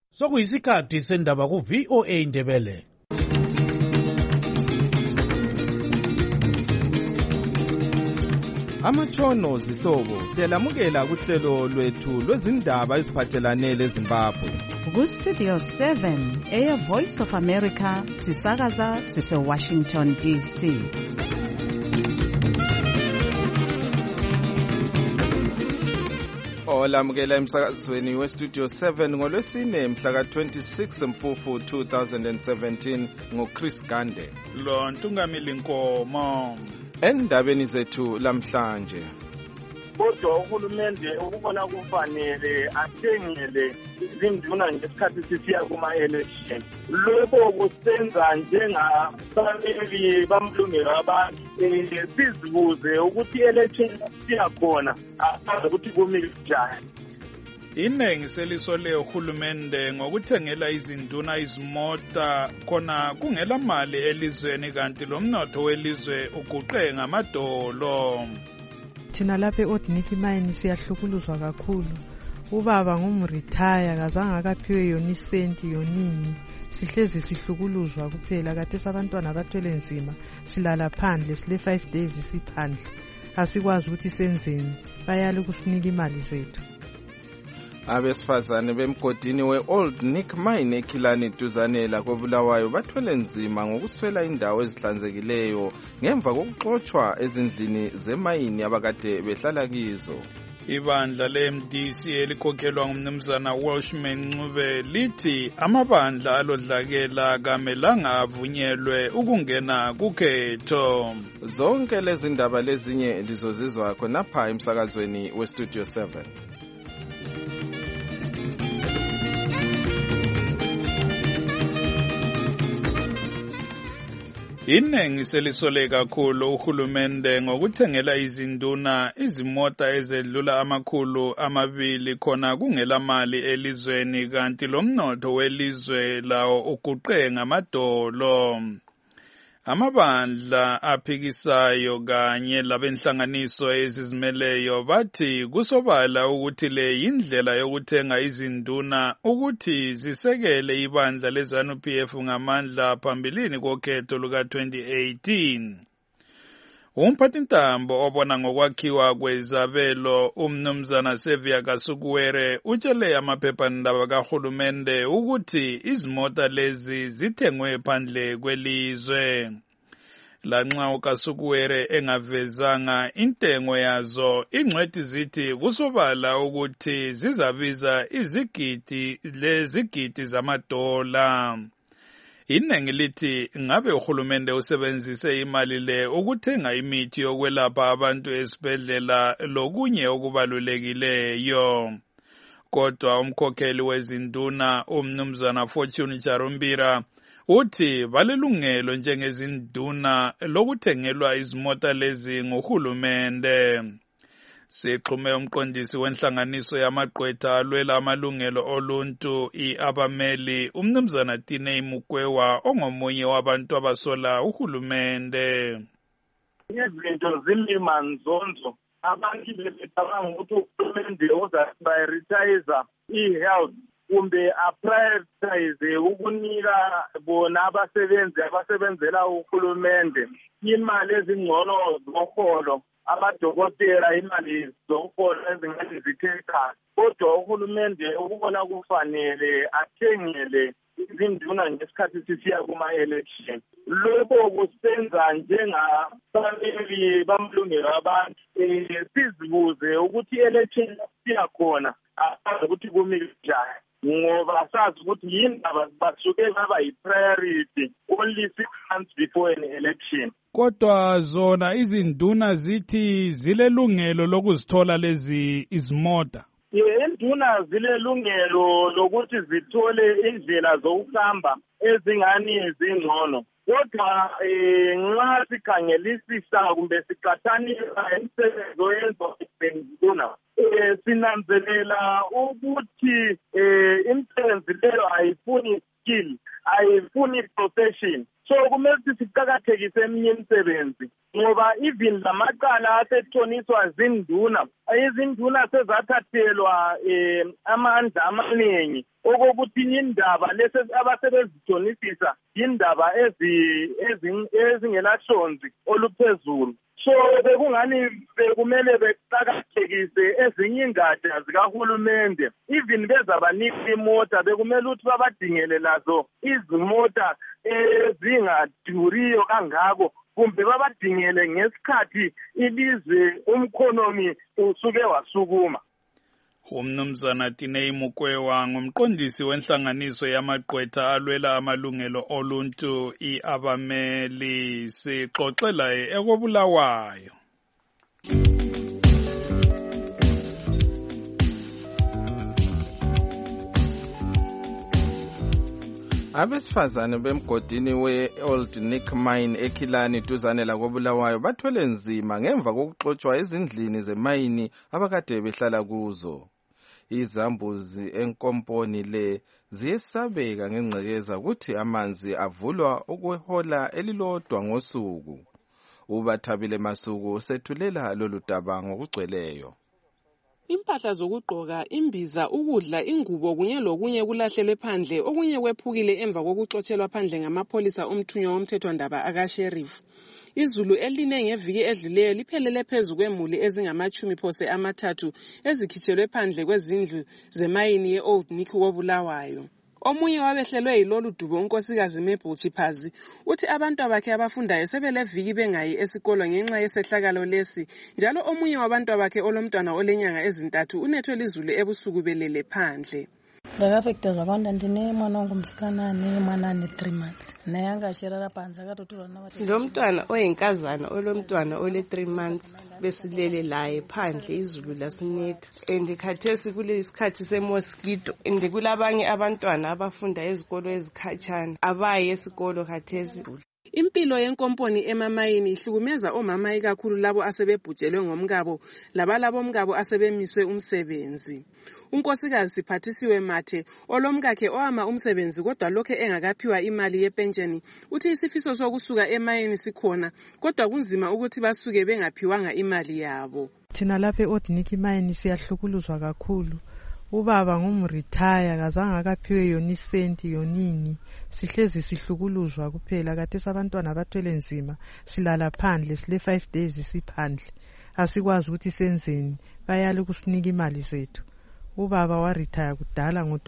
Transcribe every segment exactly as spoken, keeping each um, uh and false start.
Sokuyisikhathi sendaba ku V O A Indebele. Amatshono zihlobo siyalamukela kuhlelo lwethu lwezindaba eziphathelane leZimbabwe. Ku Studio seven, Air Voice of America, sisakaza sise Washington D C. Olamukela emsakazweni we Studio seven ngolwesine mhla ka twenty-six Mfufu two thousand seventeen ngoChris Gande. Lo Ntungamili Nkomo. Endabeni zethu lamhlanje. Kodwa uhulumende ukubona kufanele athengele izinduna ngesikhathi sisiya kuma-election. Lokho kusenza njengabaleli bamlungelo abantu sizibuze ukuthi i-election siyakhona asazi ukuthi kumile njani. Inengi selisole uhulumende ngokuthengela izinduna izimota khona kungela mali elizweni kanti lo mnotho welizwe uguqe ngamadolo. Thina lapha eOld Nick Mine siyahlukuluzwa kakhulu. Ubaba ngumretire kazange akaphiwe yona isenti yonini. Sihlezi sihlukuluzwa kuphela kade sabantwana abathwele nzima silala phandle sile five days siphandle. Asikwazi ukuthi senzeni. Bayala ukusinika imali zethu. Abesifazane bemgodini we-Old Nick Mine eKhilani duzane la koBulawayo bathwele nzima ngokuswela indawo ezihlanzekileyo ngemva kokuxoxwa ezindlini zemayini abakade behlala kizo. Ibandla le-M D C elikhokhelwa ngumnumzana Welshman Ncube lithi amabandla alodlakela kamelanga avunyelwe ukungena kukhetho. Zonke lezi ndaba lezinye lizozizwa khonapha emsakazweni we Studio seven. Inengi selisole kakhulu uhulumende ngokuthengela izinduna izimota ezedlula amakhulu amabili khona kungela mali elizweni kanti lo mnotho welizwe lawo uguqe ngamadolo. Amabandla aphikisayo kanye labenhlanganiso ezizimeleyo bathi kusobala ukuthi le yindlela yokuthenga izinduna ukuthi zisekele ibandla leZANU P F ngamandla phambilini kokhetho luka twenty eighteen. Umphathintambo obona ngokwakhiwa kwezabelo umnumzana Sevia Kasukuwere utshele amaphephandaba kahulumende ukuthi izimota lezi zithengwe phandle kwelizwe. Lanxa uKasukuwere engavezanga intengo yazo, ingcwethi zithi kusobala ukuthi zizabiza izigidi lezigidi zamadola. Inengi lithi ngabe uhulumende usebenzise imali le ukuthenga imithi yokwelapha abantu esibhedlela lokunye okubalulekileyo. Kodwa umkhokheli wezinduna umnumzana Fortune Charumbira uthi balelungelo njengezinduna lokuthengelwa izimota lezi nguhulumende. Sixhume umqondisi wenhlanganiso yamagqwetha alwela amalungelo oluntu iAbameli umnumzana Tinei Mukwewa ongomunye wabantu abasola uhulumende. Izinto zilima nzonzo abantu bebecabanga ukuthi uhulumende uzaprioritize i-health kumbe aprioritize ukunika bona abasebenzi abasebenzela uhulumende imali ezingcono zoholo. Amadokotela imali zokuhola ezingane zithetha kodwa uhulumende ukubona kufanele athengele izinduna ngesikhathi sisiya kuma-election. Lokho kusenza njengabaleli bamlungelo abantu sizibuze ukuthi i-election siyakhona asazi ukuthi kumile njani ngoba sazi ukuthi yindaba basuke baba yi-priority only six months before an election. Kodwa zona izinduna zithi zilelungelo lokuzithola lezi izimota. Induna zilelungelo lokuthi zithole indlela zokuhamba ezingani zingcono. Kodwa nxa sikhangelisisa kumbe siqathanisa imisebenzi oyenzwa yizinduna sinanzelela ukuthi imisebenzi leyo ayifuni skill, ayifuni profession. So kumele siqakathekise eminye imisebenzi ngoba even lamacala asethoniswa zinduna izinduna sezathathelwa eh, amandla amaningi okokuthi indaba lesi abasebezithonisisa indaba ezingelahlonzi oluphezulu. So bekungani bekumele beqakathekise ezinye ingatsha zikahulumende even bezabanika imota bekumele ukuthi babadingele lazo izimota ezingaduriyo kangako kumbe babadingele ngesikhathi ilizwe umkhonomi usuke wasukuma. Umnumzana Tinei Mukwewa ngumqondisi wenhlanganiso yamagqwetha alwela amalungelo oluntu iAbameli sixoxela ekobulawayo. Abesifazane bemgodini we-Old Nick Mine eKilani duzane lakobulawayo bathwele nzima ngemva kokuxotshwa ezindlini zemayini abakade behlala kuzo. Izambuzi enkomponi le ziyesabeka ngengcekeza ukuthi amanzi avulwa ukwehola elilodwa ngosuku. UBathabile Masuku usethulela lolu daba ngokugcweleyo. Impahla zokugqoka, imbiza, ukudla, ingubo kunye lokunye kulahlelwe phandle okunye kwephukile emva kokuxotshelwa phandle ngamapholisa omthunywa womthethwandaba akaSheriff. Izulu eline ngeviki edluleyo liphelele phezu kwemuli ezingamachumi phose amathathu ezikhitshelwe phandle kwezindlu zemayini ye-Old Nick wobulawayo. Omunye wabehlelwe yilolu dubo unkosikazi Mabel Chiphazi uthi abantu abakhe abafundayo sebeleviki bengayi esikolo ngenxa yesehlakalo lesi njalo omunye wabantu abakhe olomntwana olenyanga ezintathu unethwe lizulu ebusuku belele phandle. Ndakafekta zvakawanda ndine mwana wangu musikana mwana ane three months naye angashirara panze akatotorwa navati lomntwana oyinkazana olomntwana ole three months besilele laye phandle izulu lasinetha and khathesi kule sikhathi semosquito and kulabanye abantwana abafunda ezikolo ezikhatshana abayi esikolo khathesi. Impilo yenkomponi emamayini ihlukumeza omama ikakhulu labo asebebhujelwe ngomkabo labalabo mkabo asebemiswe umsebenzi. Unkosikazi Siphathisiwe Mathe olomkakhe owama umsebenzi kodwa lokho engakaphiwa imali yepensheni uthi isifiso sokusuka emayini sikhona kodwa kunzima ukuthi basuke bengaphiwanga imali yabo. Thina lapha e-Old Nick Mine siyahlukuluzwa kakhulu. Ubaba ngumretire kazange akaphiwe yona isenti yonini sihlezi sihlukuluzwa kuphela kade sabantwana bathwele nzima silala phandle sile five days siphandle asikwazi ukuthi senzeni bayale kusinika imali zethu. Ubaba wa retire kudala ngo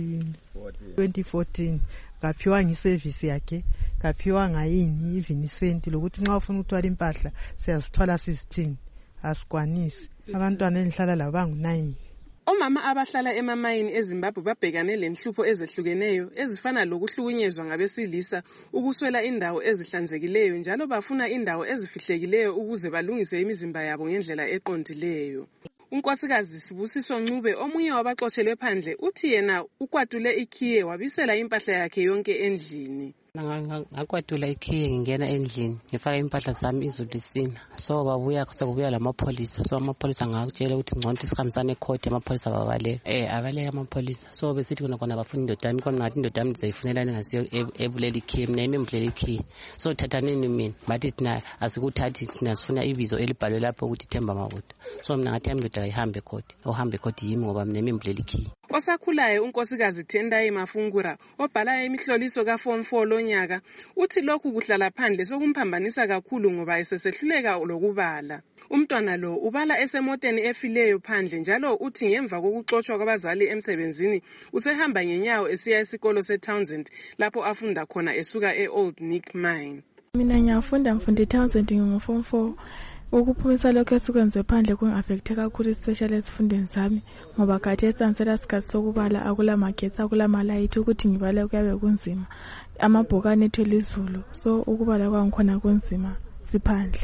twenty fourteen kaphiwa ngiservice yakhe kaphiwa ngayini even isenti lokuthi nxa ufuna ukuthwala impahla siyazithwala sizithini asikwanisi abantwana enhlala labangu nine. Omama abahlala emamayini eZimbabwe babhekane lenhlupho ezehlukeneyo ezifana lokuhlukunyezwa ngabesilisa, ukuswela indawo ezihlanzekileyo njalo bafuna indawo ezifihlekileyo ukuze balungise imizimba yabo ngendlela eqondileyo. Unkosikazi Sibusiso Ncube omunye wabaxotshelwe phandle uthi yena ukwatule ikhiye wabisela impahla yakhe yonke endlini. Ngakwatula ikhiye ngingena endlini ngifaka impahla zami izulu lisina so babuya sekubuya lamapholisa so amapholisa ngakutshela ukuthi ngconto sihambisane ecourt amapholisa babaleka eh abaleka amapholisa so besithi khona khona bafuna indoda yami khona ngathi indoda yami ndizayifunelani ngasiyo ebulela ikhiye mina yimi mvulela ikhiye so thathaneni mina bathi thina asikuthathi thina sifuna ibizo elibhalwe lapho ukuthi Themba Mabuda so mina ngathi yami ndoda ayihambe ecourt ohambe ecourt yimi ngoba mina yimi mvulela ikhiye. Osakhulayo unkosikazi Tendai Mafungura obhala imihloliso ka form four lonyaka uthi lokhu kuhlala phandle sokumphambanisa kakhulu ngoba esesehluleka lokubala. Umntwana lo ubala esemoteni efileyo phandle njalo uthi ngemva kokuxoxwa kwabazali emsebenzini usehamba ngenyawo esiya esikolo seTownsend lapho afunda khona esuka eOld Nick Mine. Mina ngiyafunda mfunda eTownsend ngo form four. Ukuphumisa lokho esikwenze phandle kungaffecte kakhulu especially ezifundweni zami ngoba kade etsansela sikhathi sokubala akula magetsi akula malayithi ukuthi ngibale kuyabe kunzima amabhokane ethwele izulu so ukubala kwangikhona kunzima siphandle.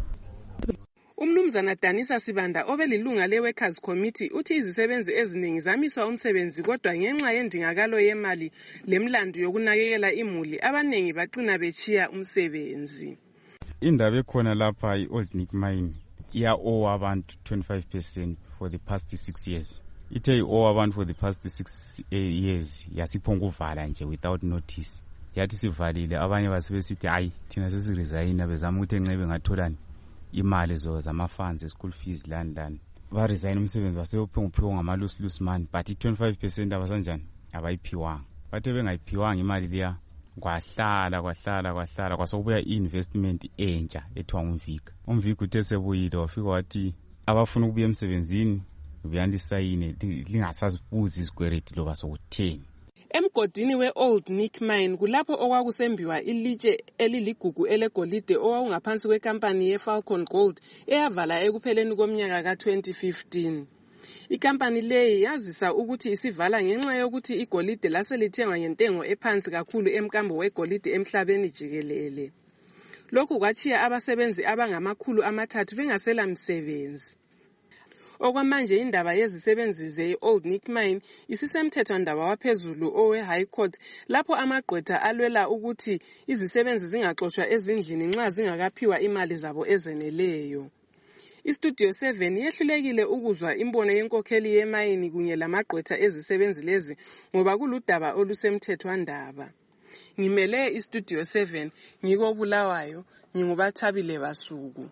Umnumzana Danisa Sibanda obelilunga leWorkers Committee uthi izisebenzi eziningi zamiswa umsebenzi kodwa ngenxa yendingakalo yemali lemlando yokunakekela imuli abaningi bacina bechiya umsebenzi. Indaba ekhona lapha i-Old Nick Mine iya owe abantu twenty-five percent for the past six years. Ithe i-owe abantu for the past six years yasiphonga uvala nje without notice. yathi sivalile abanye basebesithi hayi thina sesiresign bezama ukuthi enxebe ngatholani imali zo zama-funds school fees lani lani baresign umsebenzi basebephiwa ngamalusi-lusi money but i-twenty-five percent abasanjani abayiphiwanga bathe bengayiphiwanga imali leya kwahlala kwahlala kwahlala kwasokubuya i-investment entsha ethiwa ngumvika umvika uthe sebuyile wafika wathi abafuna ukubuya emsebenzini buyandisayine lingasazibuzi izikwereti loba sokutheni. Emgodini we-Old Nick Mine kulapho okwakusembiwa ilitshe eliligugu elegolide owawungaphansi kwekampani ye-Falcon Gold eyavala ekupheleni komnyaka ka-twenty fifteen. Ikampani leyi yazisa ukuthi isivala ngenxa yokuthi igolide laselithengwa ngentengo ephansi kakhulu emkambo wegolide emhlabeni jikelele. Lokhu kwachiya abasebenzi abangamakhulu amathathu bengasela msebenzi. Okwamanje indaba yezisebenzi ze-Old Nick Mine isisemthethwandaba waphezulu owe-High Court lapho amagqwetha alwela ukuthi izisebenzi zingaxoshwa ezindlini nxa zingakaphiwa imali zabo ezeneleyo. Istudio seven yehlulekile ukuzwa imbono yenkokheli yemayini kunye lamagqwetha ezisebenzi lezi ngoba kuludaba olusemthethwandaba. Ngimele istudio seven ngiko Bulawayo ngingubathabile Basuku.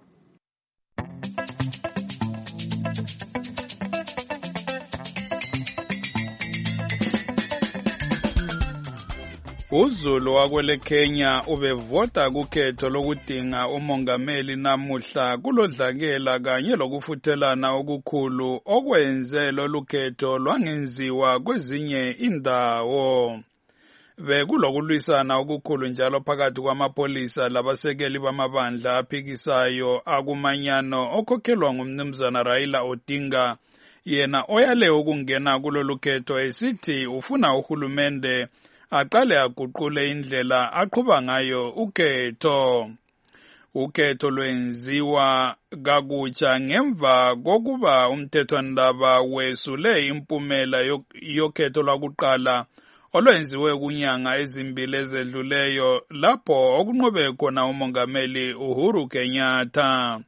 uZulu wakwele Kenya ubevota kukhetho lokudinga umongameli namuhla kulodlakela kanye lokufuthelana okukhulu okwenze lolukhetho lwangenziwa kwezinye indawo. Bekulokulwisana okukhulu njalo phakathi kwamapolisa labasekeli bamabandla aphikisayo akumanyano okhokhelwa ngumnumzana Raila Odinga, yena oyale ukungena kulolukhetho esithi ufuna uhulumende aqale aguqule indlela aqhuba ngayo ukhetho. Ukhetho lwenziwa kakutsha ngemva kokuba umthethwandaba wesule impumela yokhetho lwakuqala olwenziwe kunyanga ezimbili ezedluleyo lapho okunqobe khona umongameli Uhuru Kenyatta.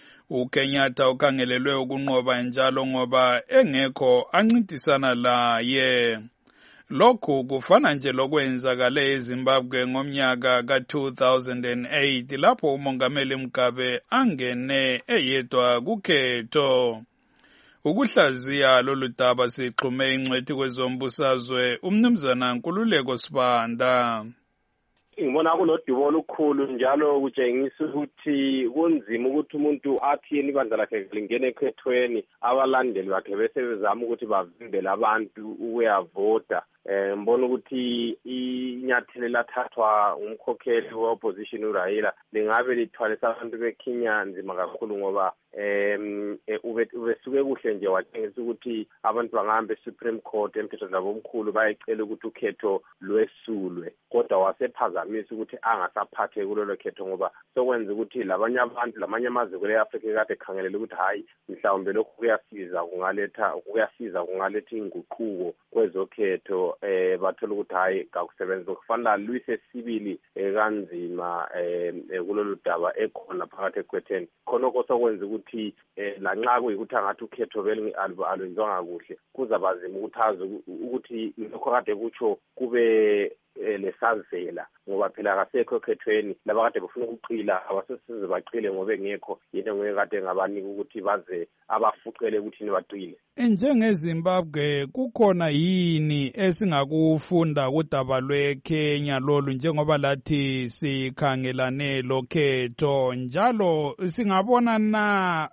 uKenyatta ukhangelelwe ukunqoba njalo ngoba engekho ancintisana laye. Lokhu kufana nje lokwenzakale eZimbabwe ngomnyaka ka two thousand eight lapho umongameli Mugabe angene eyedwa kukhetho. Ukuhlaziya lolu daba sixhume ingcwethi kwezombusazwe umnumzana Nkululeko Sibanda. Ngibona kunodubo olukhulu njalo kutshengisa ukuthi kunzima ukuthi umuntu athi ibandla lakhe lingene ekhethweni abalandeli bakhe bese bezama ukuthi bavimbele abantu ukuyavota. Eh ngibona ukuthi inyathelo lathathwa umkhokheli we-opposition uRaila lingabe lithwalisa abantu beKenya nzima kakhulu ngoba em ubesuke kuhle nje watshengisa ukuthi abantu bangahamba eSupreme Court emthethwandaba omkhulu bayecela ukuthi ukhetho lwesulwe, kodwa wasephazamisa ukuthi angasaphathe kulelo khetho ngoba sokwenza ukuthi labanye abantu lamanye amazwe kule Africa kade khangelele ukuthi hayi mhlawumbe lokhu kuyasiza kungaletha kuyasiza kungaletha inguquko kwezokhetho eh bathola ukuthi hayi kakusebenza kufanele lwise sibili kanzima eh kulolu daba ekhona phakathi ekwetheni khona kosokwenza ukuthi lanxa kuyikuthi angathi ukhetho vele alwenziwanga kuhle kuzabazima ukuthi azi ukuthi lokho kade kutsho kube lesazela ngoba phela akasekho ekhethweni laba kade befuna ukuqila abasesize baqile ngoba engekho yena ngeke kade ngabanika ukuthi baze abafucele ukuthi nibaqile. NjengeZimbabwe kukhona yini esingakufunda kudaba lweKenya lolu njengoba lathi sikhangelane lokhetho njalo singabona na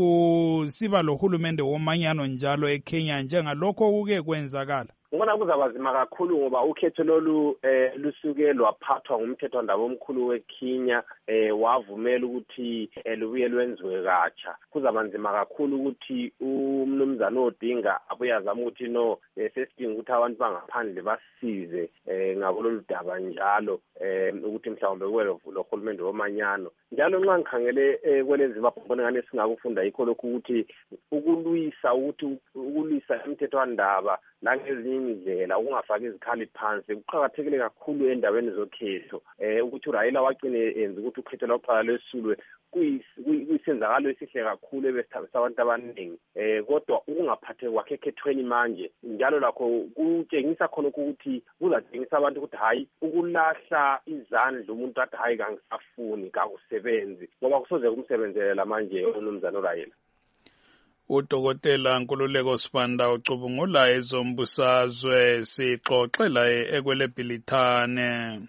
kusiba lohulumende womanyano njalo eKenya njengalokho kuke kwenzakala? Ngibona kuzabazima kakhulu ngoba ukhetho lolu eh lusuke lwaphathwa ngumthethwandaba omkhulu weKenya eh wavumela ukuthi elubuye lwenziwe katsha. Kuzabanzima kakhulu ukuthi umnumzana Odinga abuye azama ukuthi no sesidinga ukuthi abantu bangaphandle basize eh ngakulolu daba njalo eh ukuthi mhlawumbe kube lohulumende womanyano. Njalo nxa ngikhangele kweleZimbabwe ngibona ngane singakufunda yikho lokhu ukuthi ukulwisa ukuthi ukulwisa umthethwandaba langezinye indlela ukungafaki izikhali phansi kuqhakathekile kakhulu endaweni zokhetho eh ukuthi uRaila waqine enza ukuthi ukhetho lokuqala lwesulwe kuyisenzakalo esihle kakhulu ebesithabisa abantu abaningi eh kodwa ukungaphatheki kwakhe ekhethweni manje njalo lakho kutshengisa khona ukuthi kuzatshengisa abantu ukuthi hayi ukulahla izandla umuntu athi hayi kangisafuni kakusebenzi ngoba kusoze kumsebenzela manje uMnumzana uRaila. Udokotela Nkululeko Sibanda ucubungula ezombusazwe sixoxela ekweleBhilithane.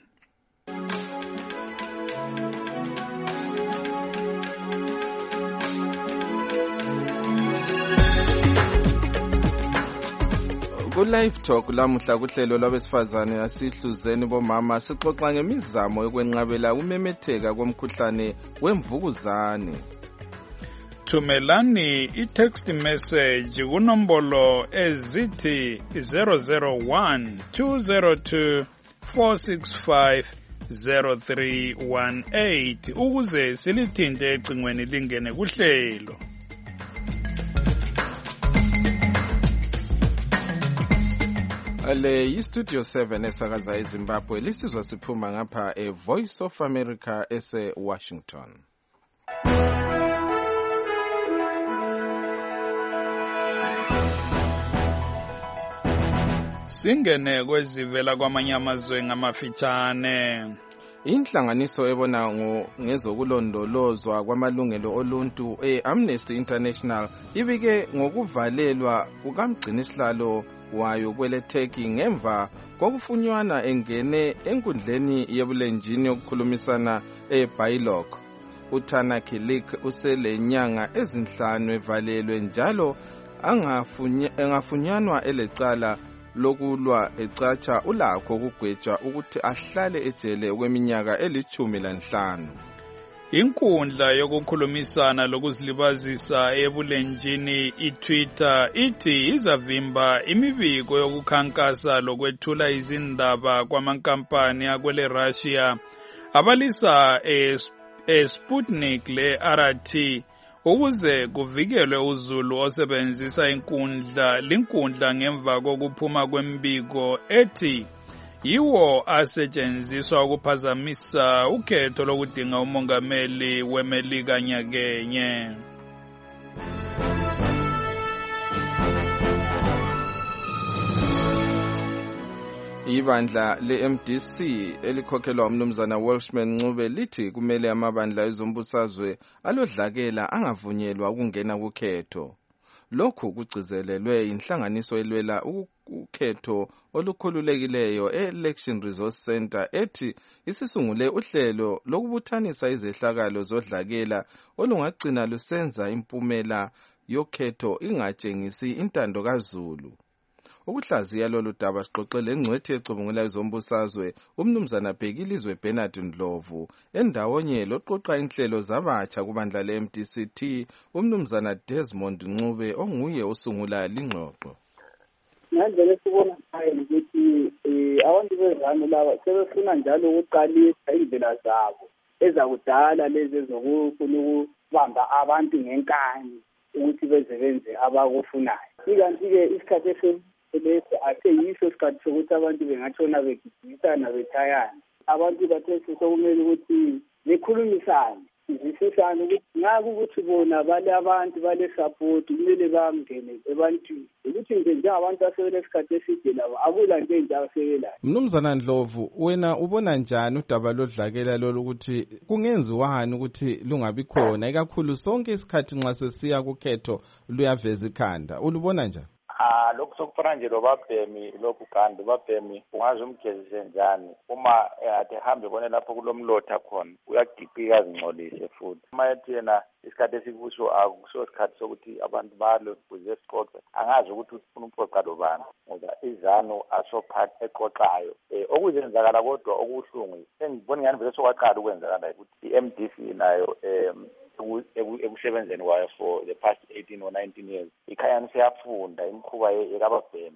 Ku-Live Talk lamuhla kuhlelo lwabesifazane asihluzeni bomama sixoxa ngemizamo yokwenqabela umemetheka komkhuhlane wemvukuzane. Thumelani i-text message kunombolo ezithi zero zero one two zero two four six five zero three one eight ukuze silithinte ecingweni lingene kuhlelo. Le yi-Studio seven esakaza eZimbabwe lisizwa siphuma ngapha e-Voice of America ese-Washington. Singene kwezivela kwamanye amazwe ngamafitshane. Inhlanganiso ebona ngezokulondolozwa kwamalungelo oluntu e-Amnesty International ibike ngokuvalelwa kukamgcinisihlalo wayo kweleTurkey ngemva kokufunywana engene enkundleni yebulenjini yokukhulumisana eBaylok. uTana Kilik uselenyanga ezinhlanu evalelwe njalo angafunyanwa elecala lokulwa ecatsha ulakho ukugwetshwa ukuthi ahlale ejele okweminyaka elithumi lanhlanu. Inkundla yokukhulumisana lokuzilibazisa ebulenjini iTwitter ithi izavimba imibiko yokukhankasa lokwethula izindaba kwamankampani akwele Russia abalisa eSputnik le-R T ukuze kuvikelwe uzulu osebenzisa inkundla linkundla ngemva kokuphuma kwembiko ethi yiwo asetshenziswa ukuphazamisa ukhetho lokudinga umongameli weMelika nyakenye. Ibandla le-M D C elikhokhelwa umnumzana Welshman Ncube lithi kumele amabandla ezombusazwe alodlakela angavunyelwa ukungena kukhetho. Lokhu kugcizelelwe inhlanganiso elwela ukhetho olukhululekileyo e-Election Resource Center ethi isisungule uhlelo lokubuthanisa izehlakalo zodlakela olungagcina lusenza impumela yokhetho ingatshengisi intando kaZulu. Ukuhlaziya lolu daba sixoxele ngcwethi ecubungula ezombusazwe umnumzana Bhekilizwe Bernard Ndlovu endawonye loqoqa inhlelo zabatsha kubandla le-M D C T umnumzana Desmond Ncube onguye osungula lingxoxo. Ngendlela esibona ngayo ukuthi abantu bezana laba sebefuna njalo ukuqalisa indlela zabo ezakudala lezi ezokufuna ukubamba abantu ngenkani ukuthi beze benze abakufunayo. Ikanti-ke isikhathi esi lesi ase yiso isikhathi sokuthi abantu bengatshona begidisana bethayana. Abantu bathesi sokumele ukuthi bekhulumisane izisisana ukuthi ngaku ukuthi bona bale abantu bale support kumele bangene ebantwini ukuthi nje njengabantu asebele isikhathi eside labo akula nto enje abasebelayo. Mnumzana Ndlovu, wena ubona njani udaba lodlakela lolu ukuthi kungenziwani ukuthi lungabi khona ikakhulu sonke isikhathi nxa sesiya kukhetho luyaveza ikhanda, ulubona njani? Ah, lokho sokufana nje lobabhemi lokhu kanti ubabhemi ungaze umgezise njani uma ade hambe kone lapho kulomlotha khona uyagipika azingcolise futhi uma ethi yena isikhathi esikuso akuso isikhathi sokuthi abantu balo kuze sixoxe angazi ukuthi ufuna ukuxoxa lobani ngoba izano asophathi exoxayo eh okuzenzakala kodwa okuhlungu engibona ngani vele sokwaqala ukwenzakala ukuthi i-M D C nayo em ekusebenzeni kwayo for the past eighteen or nineteen years ikhayani siyafunda imkhuba yekababhemi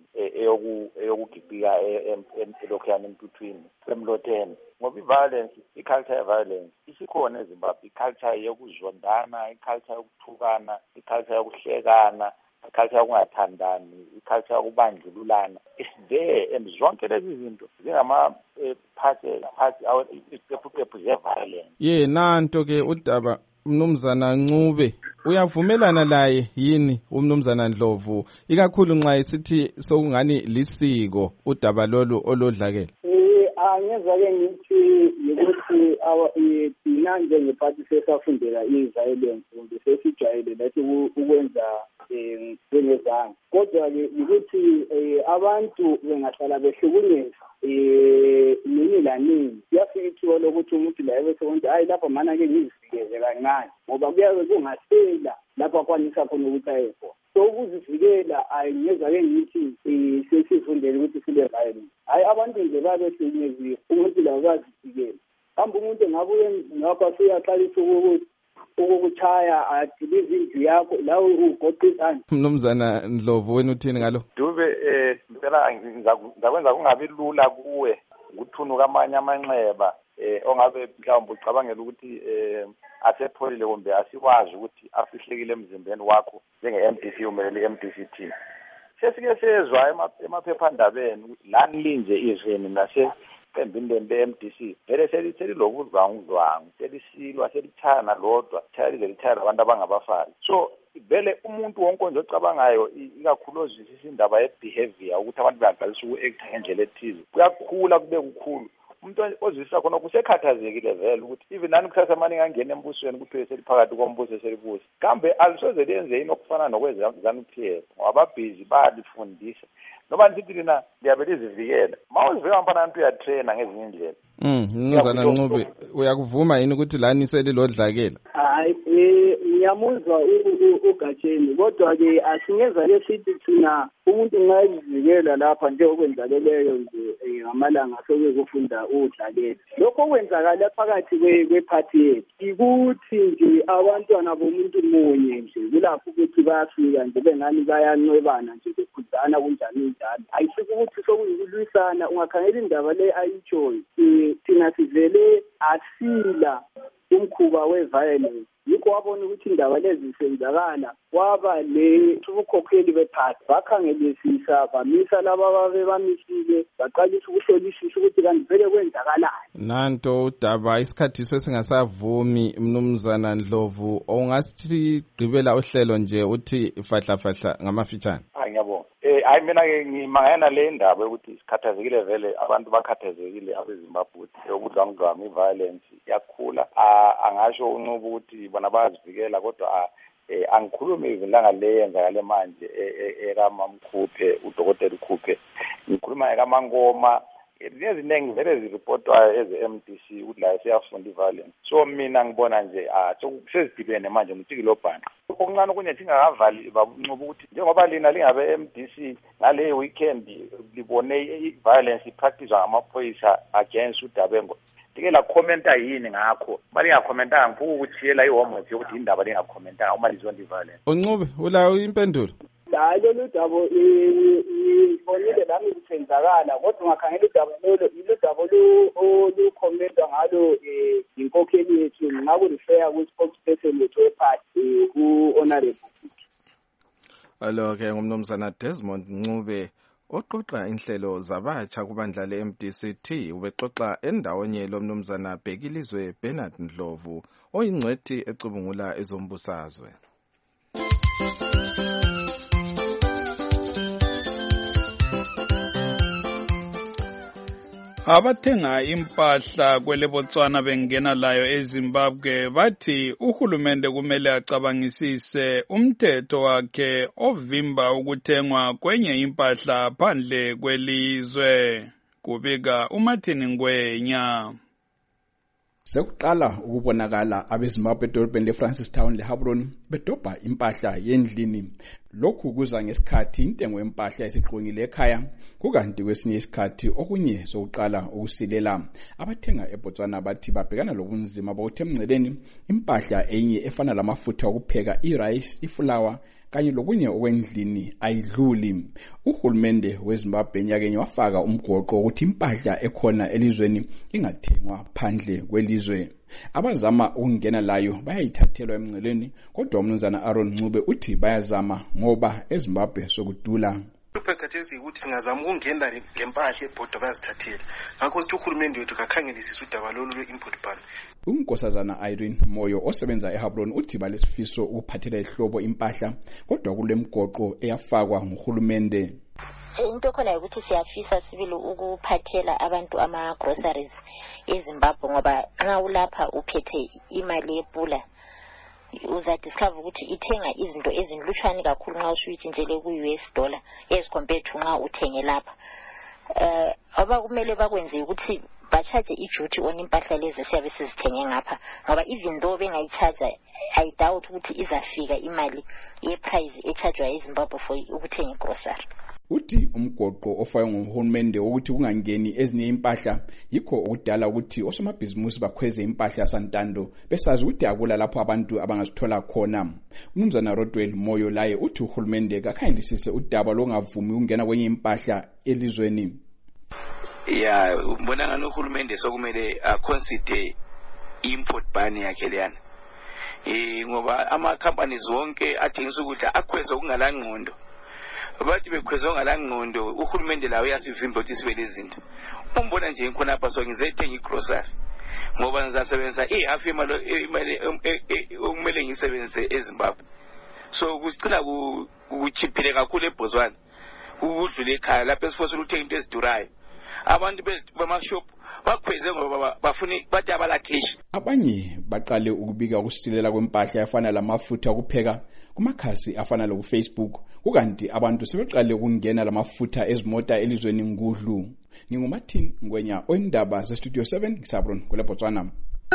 eyokugibika elokhuyana emtuthwini emlotheni ngoba i-violence i-culture ye-violence isikhona eZimbabwe, i-culture yokuzondana, i-culture yokuthukana, i-culture yokuhlekana iculture yokungathandani, iculture yokubandlululana. It's there, and zonke lezi zinto zingama phathi phathi iziqephuqephu ze-violence. Ye nanto ke udaba umnumzana Ncube uyavumelana laye yini umnumzana Ndlovu ikakhulu nxa esithi sokungani lisiko udaba lolu olodlakela? Eh angeza ke ngithi ukuthi awa thina njengephathi sesafundela i-violence kumbe sesijwayele lathi ukwenza eh ngezanga. Kodwa ke ukuthi abantu bengahlala behlukunyezwa eh nini la nini yafika ithuba lokuthi umuntu la ebese ukuthi hayi lapha mana ke ngizivikele kancane ngoba kuyabe kungasela lapha kwanisa khona ukuthi ayepho. So ukuzivikela ayingeza ke ngithi sesifundele ukuthi sibe violent. Hayi abantu nje babe hlukunyeziwe umuntu la uyazivikela. Hamba umuntu ngabuye ngapha siyaqalisa ukuthi ukukuchaya adilize indlu yakho la ugoqisana. Mnumzana Ndlovu wena uthini ngalo? Dube eh phela ngizakwenza kungabi lula kuwe ukuthunuka amanye amanxeba eh ongabe mhlawumbe ucabangela ukuthi eh asepholile kumbe asikwazi ukuthi afihlekile emzimbeni wakho njenge-M D C umelele i-M D C team. Sesike sezwa emaphephandabeni lani linje izweni nase qembini le-M D C vele selilokudlwangudlwangu selisilwa selithaya nalodwa thaya lize lithaya labantu abangabafali. So vele umuntu wonke nje ocabangayo ikakhulu ozwisisa indaba ye-behavior ukuthi abantu bayaqalisa uku-acta ngendlela ethize kuyakhula kube kukhulu. Umuntu ozwisisa khona kusekhathazekile vele ukuthi even nani kusasa manje ngangena embusweni kuthiwe seliphakathi kombuso selibusa kambe alisoze lenze yini okufana nokwezanu-P F ngoba busy bayalifundisa noma nisithi lina liyabe lizivikela ma uzivikela mpana abantu uyatraina ngezinye indlela. Mm, Mnumzana Ncube uyakuvuma yini ukuthi lani selilodlakela? Hayi eh ngiyamuzwa uGatsheni kodwa ke asingeza ke sithi thina umuntu ngayivikela lapha nje okwenzakeleyo nje ngamalanga soke kufunda udlakela. Lokho okwenzakala phakathi kwephathi yethu ikuthi nje abantwana bomuntu munye nje kulapho ukuthi bayafika nje bengani bayancwebana nje bekhuzana kunjani njalo. Ayisho ukuthi sokuyikulwisana ungakhangela indaba le ayitshoyo. Thina sivele asila umkhuba we-violence yikho wabona ukuthi indaba lezi zisenzakala kwaba le ubukhokheli bephathi bakhangelisisa bamisa laba babe bamisile baqalisa ukuhlolisisa ukuthi kanti vele kwenzakalani. Nanto udaba isikhathi sesingasavumi Mnumzana Ndlovu ongasithi gqibela uhlelo nje uthi fahla fahla ngamafitshane. Hayi ngiyabonga. Eh hayi mina ke ngimangana le ndaba ukuthi isikhathazekile vele abantu bakhathazekile abeZimbabwe ukudlwangudlwanga i-violence yakhula. Angasho uNcube ukuthi bona bayazivikela kodwa eh angikhulumi izinhlanga leyenzakale manje ekamamkhuphe udokotela ukhuphe ngikhuluma ngamaNgoma eziningi vele ziripotwayo eze-M D C ukuthi la siyafunda i-violence. So mina ngibona nje ah sezidibene manje ngumtikilobhana okuncane okunye thingakavali babuNcube ukuthi njengoba lina lingabe M D C ngale weekend libone i-violence ipracticewa ngamaphoyisa against uDabengo like la commenta yini ngakho bali ngakhomentanga ngiphuka ukuthiyela ihomework yokuthi indaba lingakhomentanga uma lizonda i-violence. uNcube ulayo impendulo? Hayi lolu daba ngibonile lami kusenzakala kodwa ungakhangela udaba lolo ilo daba olukhomenta ngalo inkokheli yethu ngakurefer ku-spokesperson wethu wephathi ku-honorable. Alo ke ngumnumzana Desmond Ncube oqoqa inhlelo zabatsha kubandla le-M D C T ubexoxa endaweni lomnumzana Bhekilizwe Bernard Ndlovu oyingcwethi ecubungula ezombusazwe. Abathenga impahla kwele Botswana bengena layo eZimbabwe bathi uhulumende kumele acabangisise umthetho wakhe ovimba ukuthengwa kwenye impahla phandle kwelizwe. Kubika uMartin Ngwenya. Sekuqala ukubonakala abeZimbabwe edolobheni leFrancistown leHabron bedobha impahla yendlini. Lokhu kuza ngesikhathi intengo yempahla esiqhungile ekhaya kukanti kwesinye isikhathi okunye sokuqala ukusilela. Abathenga eBotswana bathi babhekana lobunzima bokuthi emngceleni impahla enye efana lamafutha okupheka, irice, iflour kanye lokunye okwendlini ayidluli. Uhulumende weZimbabwe nyakenye wafaka umgoqo ukuthi impahla ekhona elizweni ingathengwa phandle kwelizwe. Abazama ukungena layo bayayithathelwa emnceleni, kodwa umnumzana Aaron Ncube uthi bayazama ngoba eZimbabwe sokudula. Ukuphethe ukuthi singazama ukungena lempahla ebhodo bayazithathela. Ngakho sithi uhulumende wethu kakhangelisisa udaba lolu lwe-import ban. Unkosazana Irene Moyo osebenza eHabron uthi balesifiso ukuphathela ihlobo impahla, kodwa kule mgoqo eyafakwa nguhulumende. Into khona ukuthi siyafisa sibili ukuphathela abantu ama groceries eZimbabwe ngoba nxa ulapha uphethe imali epula uza discover ukuthi ithenga izinto ezinhlutshwane kakhulu nxa usuyitshintshele ku-U S dollar as compared to nxa uthenge lapha. Eh aba kumele bakwenze ukuthi bachaje iduty on impahla lezi siyabe sizithenge ngapha ngoba even though bengayichaja I doubt ukuthi izafika imali ye-price echargewa eZimbabwe for ukuthenga grocery. Uthi umgoqo ofakwe nguhulumende ukuthi kungangeni ezinye impahla yikho ukudala ukuthi osomabhizimusi bakhweze impahla santando besazi ukuthi akula lapho abantu abangazithola khona. Umnumzana Rodwell Moyo laye uthi uhulumende kakhangelisise udaba longavumi ukungena kwenye impahla elizweni. Ya mbona ngani uhulumende sokumele aconsider import ban yakhe leyana. Eh ngoba ama companies wonke athengisa ukuthi akhweze okungalangqondo. Bathi bekhweza ngalangqondo uhulumende lawo yasivimba ukuthi sibe lezinto. Umbona nje khona lapha so ngizethenga igrocery ngoba ngizasebenza ihalf imali imali okumele ngisebenzise eZimbabwe. So kusicina kuchiphile kakhulu eBotswana ukudlula ekhaya lapho esifosela ukuthenga into ezidurayo. Abantu bamashop bakhweze ngoba bafuna bathi abala cash. Abanye baqale ukubika ukusilela kwempahla efana lamafutha okupheka kumakhasi afana lo Facebook, ukanti abantu sebeqale ukungena lamafutha ezimota elizweni ngudlu. NginguMartin Ngwenya oindaba ze Studio seven ngisabron kule Botswana.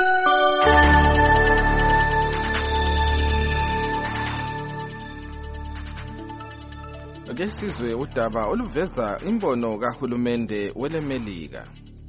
Ake sizwe udaba oluveza imbono kahulumende welemelika.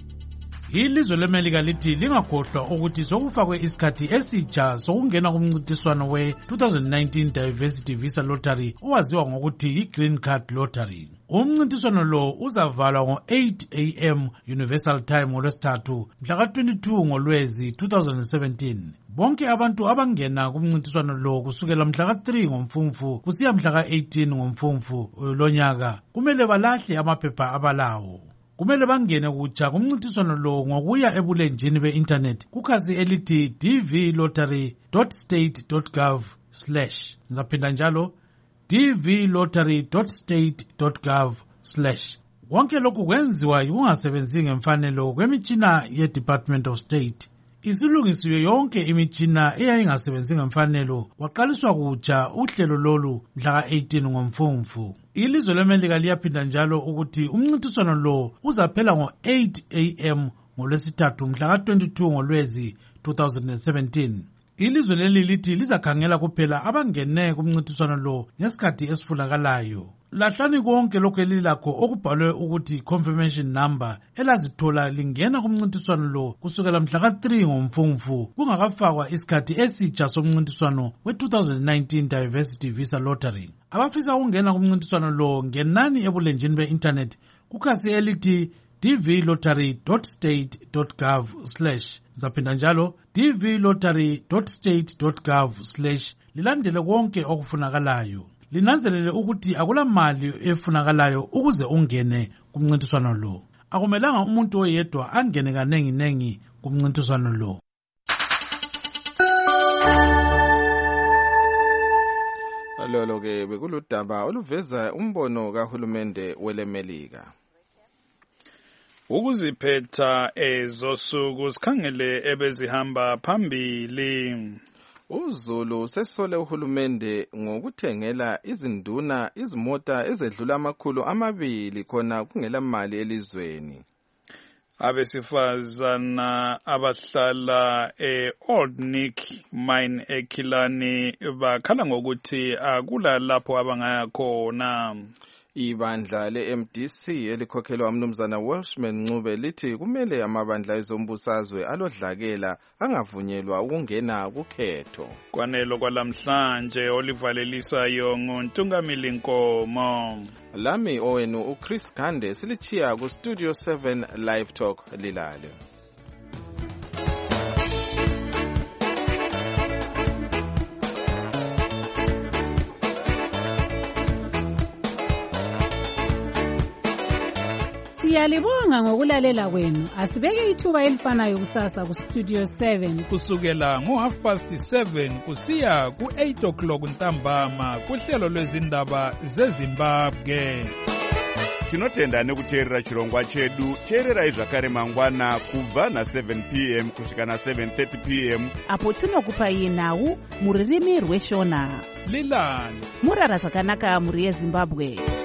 Ilizwe leMelika lithi lingakhohlwa ukuthi sokufakwe isikhathi esitsha sokungena kumncintiswano we-twenty nineteen Diversity Visa Lottery owaziwa ngokuthi i-Green Card Lottery. Umncintiswano lo uzavalwa ngo-eight a m Universal Time ngolwesithathu mhla twenty-two ngoLwezi twenty seventeen. Bonke abantu abangena kumncintiswano lo kusukela mhla three ngoMfumfu kusiya mhla eighteen ngoMfumfu lonyaka kumele balahle amaphepha abalawo. Kumele bangene kutsha kumncintiswano lo ngokuya ebulenjini be-internet kukhasi elithi d v lottery dot state dot gov slash. Ngizaphinda njalo d v lottery dot state dot gov slash. Konke lokhu kwenziwa kungasebenzi ngemfanelo kwemitshina ye-Department of State. Isilungisiwe yonke imitshina eyayingasebenzi ngemfanelo waqaliswa kutsha uhlelo lolu mhla eighteen ngoMfumfu. Ilizwe leMelika liyaphinda njalo ukuthi umncintiswano lo uzaphela ngo-eight a m ngolwesithathu mhla twenty-two ngoLwezi twenty seventeen. Ilizwe leli lithi lizakhangela kuphela abangene kumncintiswano lo ngesikhathi esifunakalayo. Lahlani konke lokho elilakho okubhalwe ukuthi confirmation number elazithola lingena kumncintiswano lo kusukela mhla three ngoMfumfu kungakafakwa isikhathi esitsha somncintiswano we-twenty nineteen Diversity Visa Lottery. Abafisa ukungena kumncintiswano lo ngenani ebulenjini be-internet kukhasi elithi d v lottery dot state dot gov slash. Ngizaphinda njalo d v lottery dot state dot gov slash. Lilandele konke okufunakalayo. Linanzelele ukuthi akula mali efunakalayo ukuze ungene kumncintiswano lo. Akumelanga umuntu oyedwa angene kanengi nengi kumncintiswano lo. Lolo ke bekuludaba oluveza umbono kahulumende welemelika. Ukuziphetha ezosuku sikhangele ebezihamba phambili. uZulu sesole uhulumende ngokuthengela izinduna izimota ezedlula amakhulu amabili khona kungela mali elizweni. Abesifazana abahlala e-Old Nick Mine eKilani bakhala ngokuthi akula lapho abangaya khona. Ibandla le-M D C elikhokhelwa umnumzana Welshman Ncube lithi kumele amabandla ezombusazwe alodlakela angavunyelwa ukungena kukhetho. Kwanelo kwalamhlanje olivalelisayo nguNtungamili Nkomo. Lami owenu uChris Gande silichiya ku Studio seven Live Talk lilale. Siyalibonga ngokulalela kwenu. Asibeke ithuba elifanayo kusasa ku Studio seven kusukela ngo half past seven kusiya ku eight o'clock ntambama kuhlelo lwezindaba zeZimbabwe. Tinotenda nekuteerera chirongwa chedu. Teererai zvakare mangwana kubva na seven p m kusvika na seven thirty p m apo tinokupai nhau muririmi rweshona. Lilani murara zvakanaka muri yeZimbabwe.